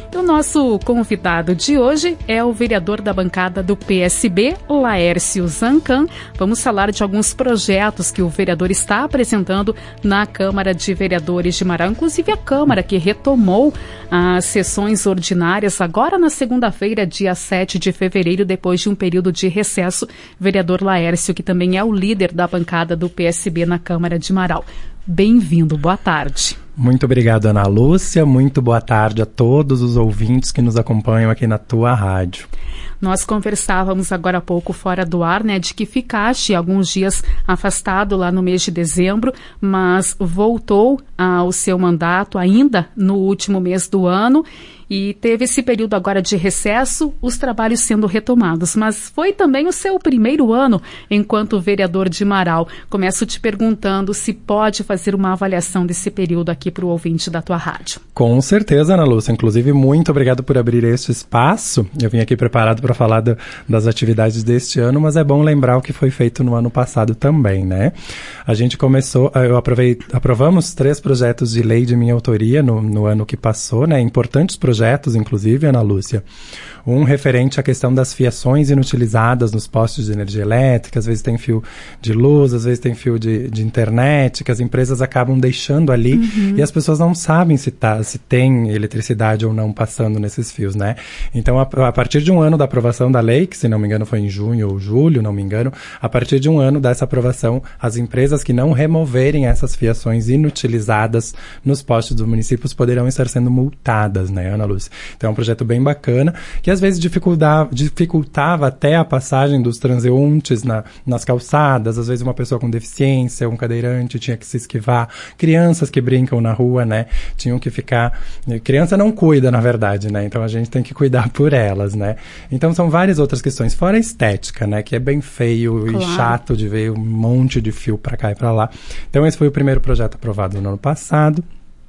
E o nosso convidado de hoje é o vereador da bancada do PSB, Laércio Zancan. Vamos falar de alguns projetos que o vereador está apresentando na Câmara de Vereadores de Marau, inclusive a Câmara que retomou as sessões ordinárias agora na segunda-feira, dia 7 de fevereiro, depois de um período de recesso. Vereador Laércio, que também é o líder da bancada do PSB na Câmara de Marau. Bem-vindo, boa tarde. Muito obrigado, Ana Lúcia. Muito boa tarde a todos os ouvintes que nos acompanham aqui na tua rádio. Nós conversávamos agora há pouco fora do ar, de que ficaste alguns dias afastado lá no mês de dezembro, mas voltou ao seu mandato ainda no último mês do ano e teve esse período agora de recesso, os trabalhos sendo retomados. Mas foi também o seu primeiro ano enquanto vereador de Marau. Começo te perguntando se pode fazer uma avaliação desse período aqui para o ouvinte da tua rádio. Com certeza, Ana Lúcia. Inclusive, muito obrigado por abrir este espaço. Eu vim aqui preparado para falar das atividades deste ano, mas é bom lembrar o que foi feito no ano passado também, né? A gente começou, aprovamos 3 projetos de lei de minha autoria no ano que passou, né? Importantes projetos, inclusive, Ana Lúcia. Um referente à questão das fiações inutilizadas nos postos de energia elétrica, às vezes tem fio de luz, às vezes tem fio de internet, que as empresas acabam deixando ali e as pessoas não sabem se tem eletricidade ou não passando nesses fios, né? Então, a partir de um ano da aprovação da lei, que se não me engano foi em junho ou julho, não me engano, a partir de um ano dessa aprovação, as empresas que não removerem essas fiações inutilizadas nos postos dos municípios poderão estar sendo multadas, né, Ana Lúcia? Então, é um projeto bem bacana, que às vezes dificultava até a passagem dos transeuntes nas calçadas, às vezes uma pessoa com deficiência, um cadeirante tinha que se esquivar, crianças que brincam na rua, né, tinham que ficar... Criança não cuida, na verdade, né, então a gente tem que cuidar por elas, né. Então são várias outras questões, fora a estética, né, que é bem feio e chato de ver um monte de fio para cá e para lá. Então esse foi o primeiro projeto aprovado no ano passado.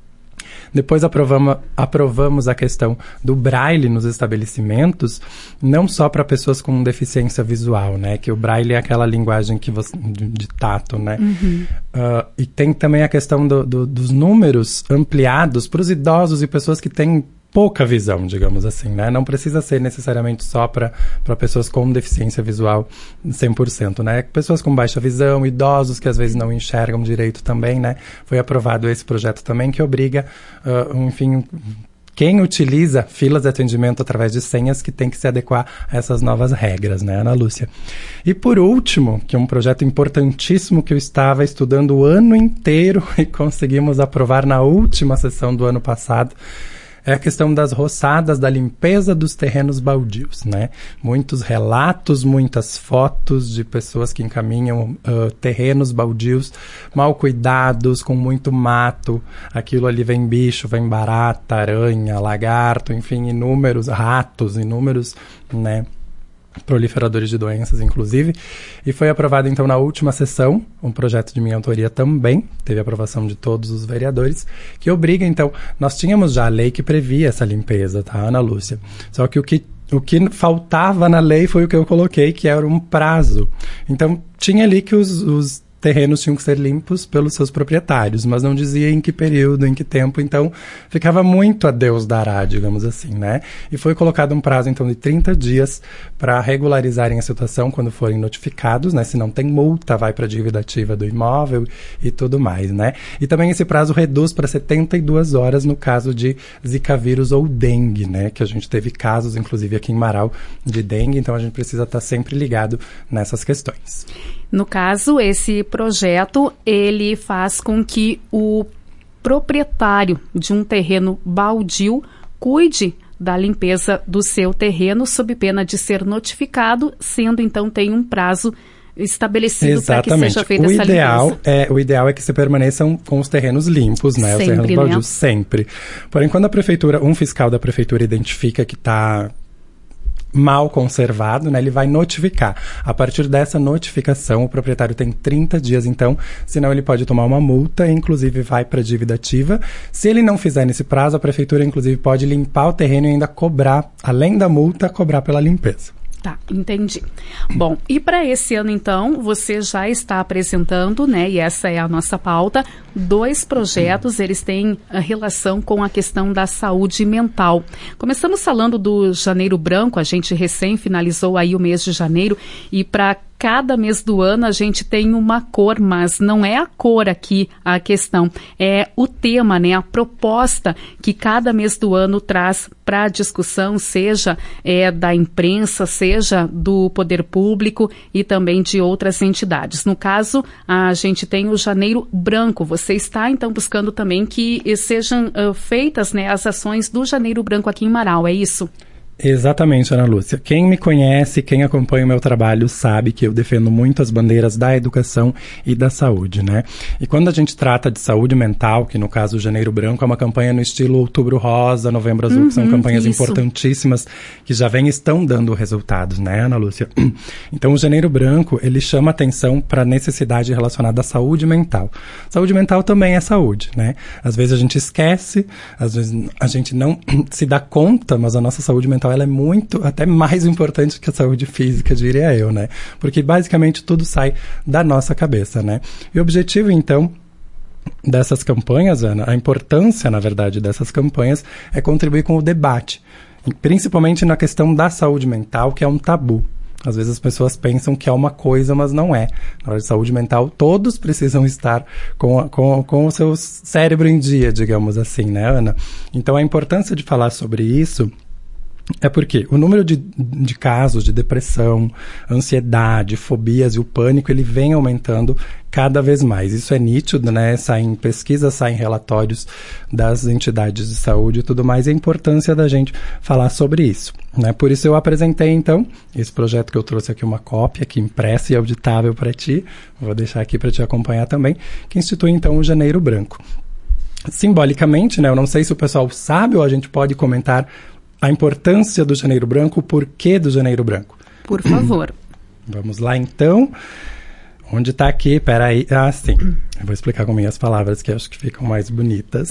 Depois aprovamos a questão do braille nos estabelecimentos, não só para pessoas com deficiência visual, né? Que o braille é aquela linguagem de tato, né? E tem também a questão dos números ampliados para os idosos e pessoas que têm pouca visão, digamos assim, né? Não precisa ser necessariamente só para pessoas com deficiência visual 100%, né? Pessoas com baixa visão, idosos que às vezes não enxergam direito também, né? Foi aprovado esse projeto também que obriga, enfim, quem utiliza filas de atendimento através de senhas que tem que se adequar a essas novas regras, né, Ana Lúcia? E por último, que é um projeto importantíssimo que eu estava estudando o ano inteiro e conseguimos aprovar na última sessão do ano passado, é a questão das roçadas, da limpeza dos terrenos baldios, né? Muitos relatos, muitas fotos de pessoas que encaminham terrenos baldios mal cuidados, com muito mato. Aquilo ali vem bicho, vem barata, aranha, lagarto, enfim, inúmeros ratos, né? Proliferadores de doenças, inclusive, e foi aprovado então na última sessão, um projeto de minha autoria também, teve aprovação de todos os vereadores, que obriga então, nós tínhamos já a lei que previa essa limpeza, tá, Ana Lúcia? Só que o que faltava na lei foi o que eu coloquei, que era um prazo. Então, tinha ali que os terrenos tinham que ser limpos pelos seus proprietários, mas não dizia em que período, em que tempo, então ficava muito a Deus dará, digamos assim, né? E foi colocado um prazo, então, de 30 dias para regularizarem a situação quando forem notificados, né? Se não tem multa, vai para a dívida ativa do imóvel e tudo mais, né? E também esse prazo reduz para 72 horas no caso de Zika vírus ou dengue, né? Que a gente teve casos, inclusive aqui em Marau, de dengue, então a gente precisa estar sempre ligado nessas questões. No caso, esse projeto, ele faz com que o proprietário de um terreno baldio cuide da limpeza do seu terreno sob pena de ser notificado, sendo então tem um prazo estabelecido para que seja feita essa limpeza. O ideal é que se permaneçam com os terrenos limpos, né? Sempre, os terrenos baldios, sempre. Porém, quando um fiscal da prefeitura identifica que está mal conservado, né, ele vai notificar. A partir dessa notificação, o proprietário tem 30 dias, então, senão ele pode tomar uma multa e, inclusive, vai para a dívida ativa. Se ele não fizer nesse prazo, a prefeitura, inclusive, pode limpar o terreno e ainda cobrar, além da multa, cobrar pela limpeza. Tá, entendi. Bom, e para esse ano, então, você já está apresentando, né, e essa é a nossa pauta, 2 projetos, eles têm relação com a questão da saúde mental. Começamos falando do Janeiro Branco, a gente recém finalizou aí o mês de janeiro, e para cada mês do ano a gente tem uma cor, mas não é a cor aqui a questão, é o tema, né, a proposta que cada mês do ano traz para a discussão, seja da imprensa, seja do poder público e também de outras entidades. No caso, a gente tem o Janeiro Branco. Você está, então, buscando também que sejam feitas, né, as ações do Janeiro Branco aqui em Marau, é isso? Exatamente, Ana Lúcia. Quem me conhece, quem acompanha o meu trabalho, sabe que eu defendo muito as bandeiras da educação e da saúde, né? E quando a gente trata de saúde mental, que no caso o Janeiro Branco é uma campanha no estilo Outubro Rosa, Novembro Azul, que são campanhas importantíssimas que já estão dando resultados, né, Ana Lúcia? Então o Janeiro Branco, ele chama atenção para a necessidade relacionada à saúde mental. Saúde mental também é saúde, né? Às vezes a gente esquece, às vezes a gente não se dá conta, mas a nossa saúde mental ela é muito, até mais importante que a saúde física, diria eu, né? Porque basicamente tudo sai da nossa cabeça, né? E o objetivo, então, dessas campanhas, Ana, a importância, na verdade, dessas campanhas é contribuir com o debate, principalmente na questão da saúde mental, que é um tabu. Às vezes as pessoas pensam que é uma coisa, mas não é. Na hora de saúde mental, todos precisam estar com o seu cérebro em dia, digamos assim, né, Ana? Então, a importância de falar sobre isso é porque o número de casos de depressão, ansiedade, fobias e o pânico, ele vem aumentando cada vez mais. Isso é nítido, né? Saem pesquisas, saem relatórios das entidades de saúde e tudo mais, e a importância da gente falar sobre isso, né? Por isso eu apresentei, então, esse projeto que eu trouxe aqui, uma cópia aqui impressa e auditável para ti, vou deixar aqui para te acompanhar também, que institui, então, o Janeiro Branco. Simbolicamente, né? Eu não sei se o pessoal sabe ou a gente pode comentar a importância do Janeiro Branco, o porquê do Janeiro Branco. Por favor. Vamos lá, então. Onde está aqui? Peraí. Ah, sim. Eu vou explicar com minhas palavras, que acho que ficam mais bonitas.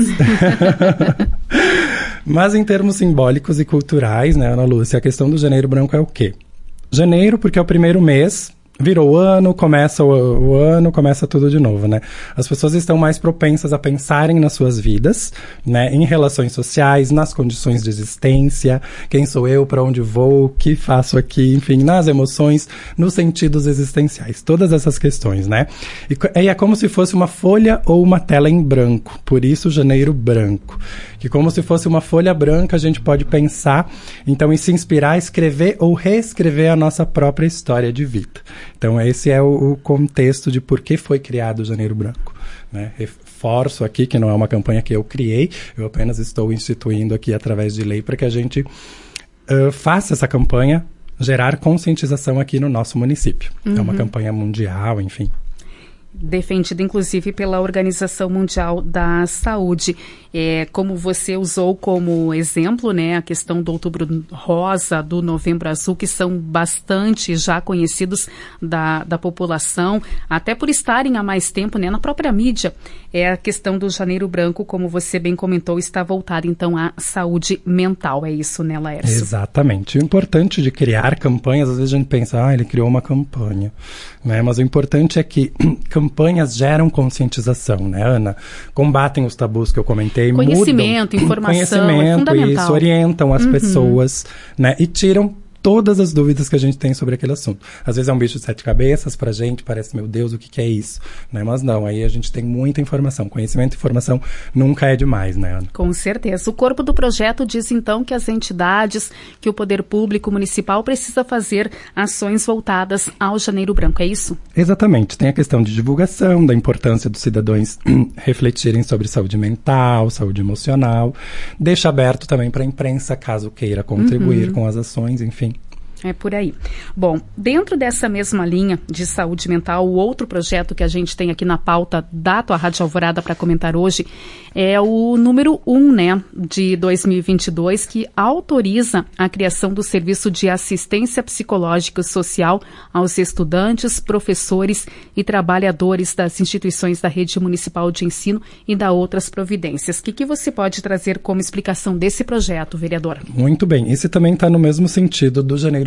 Mas em termos simbólicos e culturais, né, Ana Lúcia, a questão do Janeiro Branco é o quê? Janeiro, porque é o primeiro mês, virou o ano, começa o ano, começa tudo de novo, né? As pessoas estão mais propensas a pensarem nas suas vidas, né? Em relações sociais, nas condições de existência, quem sou eu, para onde vou, o que faço aqui, enfim, nas emoções, nos sentidos existenciais, todas essas questões, né? E é como se fosse uma folha ou uma tela em branco, por isso Janeiro Branco. Que como se fosse uma folha branca, a gente pode pensar, então, em se inspirar, escrever ou reescrever a nossa própria história de vida. Então, esse é o contexto de por que foi criado o Janeiro Branco, né? Reforço aqui que não é uma campanha que eu criei, eu apenas estou instituindo aqui através de lei para que a gente faça essa campanha gerar conscientização aqui no nosso município. É uma campanha mundial, enfim. Defendida, inclusive, pela Organização Mundial da Saúde. Como você usou como exemplo, né, a questão do Outubro Rosa, do Novembro Azul, que são bastante já conhecidos da população, até por estarem há mais tempo, né, na própria mídia. A questão do Janeiro Branco, como você bem comentou, está voltada, então, à saúde mental. É isso, né, Laércio? Exatamente. O importante de criar campanhas, às vezes a gente pensa, ele criou uma campanha, né, mas o importante é que campanhas geram conscientização, né, Ana? Combatem os tabus que eu comentei, conhecimento, mudam, informação, é fundamental. Isso, orientam as pessoas, né, e tiram todas as dúvidas que a gente tem sobre aquele assunto. Às vezes é um bicho de 7 cabeças pra gente, parece, meu Deus, o que é isso? Né? Mas não, aí a gente tem muita informação. Conhecimento e informação nunca é demais, né, Ana? Com certeza. O corpo do projeto diz, então, que as entidades, que o poder público municipal precisa fazer ações voltadas ao Janeiro Branco, é isso? Exatamente. Tem a questão de divulgação, da importância dos cidadãos refletirem sobre saúde mental, saúde emocional. Deixa aberto também para a imprensa, caso queira contribuir com as ações, enfim. É por aí. Bom, dentro dessa mesma linha de saúde mental, o outro projeto que a gente tem aqui na pauta da tua Rádio Alvorada para comentar hoje é o número 1, né, de 2022, que autoriza a criação do serviço de assistência psicológica e social aos estudantes, professores e trabalhadores das instituições da rede municipal de ensino e da outras providências. O que você pode trazer como explicação desse projeto, vereador? Muito bem. Esse também está no mesmo sentido do Janeiro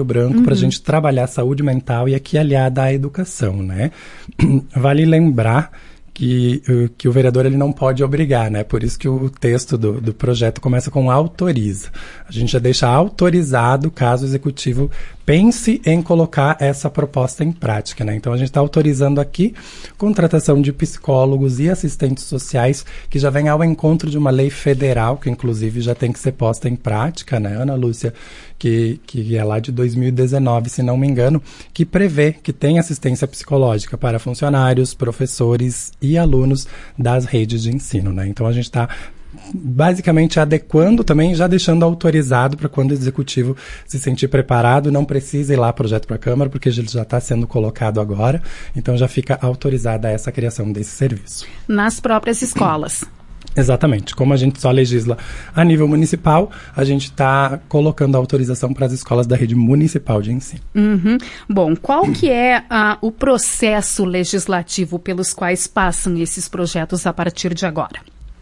Cavaleiro Branco para a gente trabalhar a saúde mental e aqui aliada à educação, né? Vale lembrar que o vereador ele não pode obrigar, né? Por isso que o texto do projeto começa com autoriza. A gente já deixa autorizado caso o executivo pense em colocar essa proposta em prática, né? Então a gente está autorizando aqui contratação de psicólogos e assistentes sociais que já vem ao encontro de uma lei federal, que inclusive já tem que ser posta em prática, né, Ana Lúcia? Que é lá de 2019, se não me engano, que prevê que tem assistência psicológica para funcionários, professores e alunos das redes de ensino, né? Então a gente está basicamente adequando também, já deixando autorizado para quando o executivo se sentir preparado, não precisa ir lá projeto para a Câmara, porque ele já está sendo colocado agora, então já fica autorizada essa criação desse serviço. Nas próprias escolas. Exatamente. Como a gente só legisla a nível municipal, a gente está colocando a autorização para as escolas da rede municipal de ensino. Bom, qual que é o processo legislativo pelos quais passam esses projetos a partir de agora?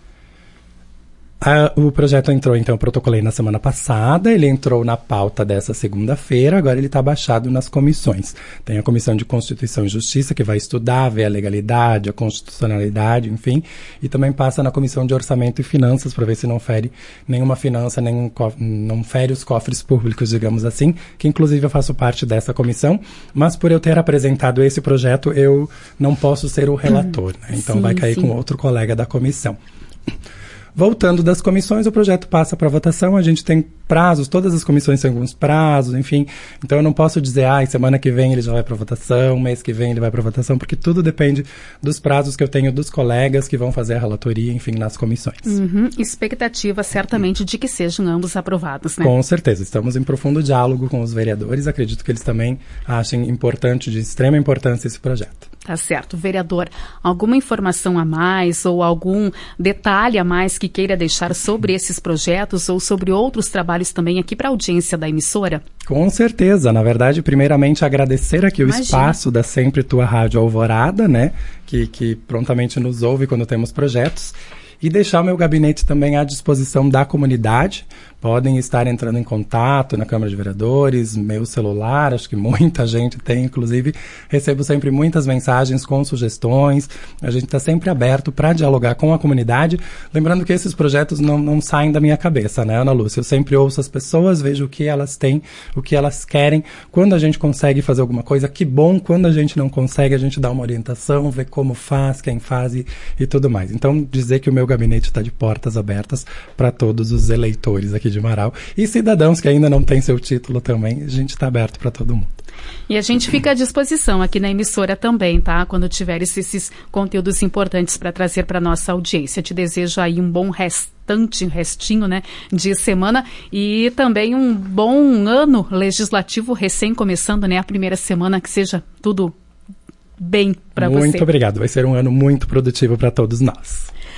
O projeto entrou, então, eu protocolei na semana passada, ele entrou na pauta dessa segunda-feira, agora ele está baixado nas comissões. Tem a Comissão de Constituição e Justiça, que vai estudar, ver a legalidade, a constitucionalidade, enfim, e também passa na Comissão de Orçamento e Finanças, para ver se não fere nenhuma finança, não fere os cofres públicos, digamos assim, que inclusive eu faço parte dessa comissão, mas por eu ter apresentado esse projeto, eu não posso ser o relator, né? Então vai cair com outro colega da comissão. Voltando das comissões, o projeto passa para votação, a gente tem prazos, todas as comissões têm alguns prazos, enfim, então eu não posso dizer, semana que vem ele já vai para votação, mês que vem ele vai para votação, porque tudo depende dos prazos que eu tenho dos colegas que vão fazer a relatoria, enfim, nas comissões. Expectativa, certamente, de que sejam ambos aprovados, né? Com certeza, estamos em profundo diálogo com os vereadores, acredito que eles também achem importante, de extrema importância esse projeto. Tá certo. Vereador, alguma informação a mais ou algum detalhe a mais que queira deixar sobre esses projetos ou sobre outros trabalhos também aqui para a audiência da emissora? Com certeza. Na verdade, primeiramente, agradecer aqui o espaço da Sempre Tua Rádio Alvorada, né? Que prontamente nos ouve quando temos projetos. E deixar o meu gabinete também à disposição da comunidade. Podem estar entrando em contato na Câmara de Vereadores, meu celular, acho que muita gente tem, inclusive recebo sempre muitas mensagens com sugestões, a gente está sempre aberto para dialogar com a comunidade, lembrando que esses projetos não saem da minha cabeça, né, Ana Lúcia? Eu sempre ouço as pessoas, vejo o que elas têm, o que elas querem, quando a gente consegue fazer alguma coisa, que bom, quando a gente não consegue, a gente dá uma orientação, vê como faz, quem faz e tudo mais. Então, dizer que o meu gabinete está de portas abertas para todos os eleitores aqui de Marau e cidadãos que ainda não têm seu título também, a gente está aberto para todo mundo. E a gente fica à disposição aqui na emissora também, tá? Quando tiveres esses conteúdos importantes para trazer para nossa audiência. Te desejo aí um bom restinho, né, de semana e também um bom ano legislativo recém começando, né? A primeira semana, que seja tudo bem para você. Muito obrigado. Vai ser um ano muito produtivo para todos nós.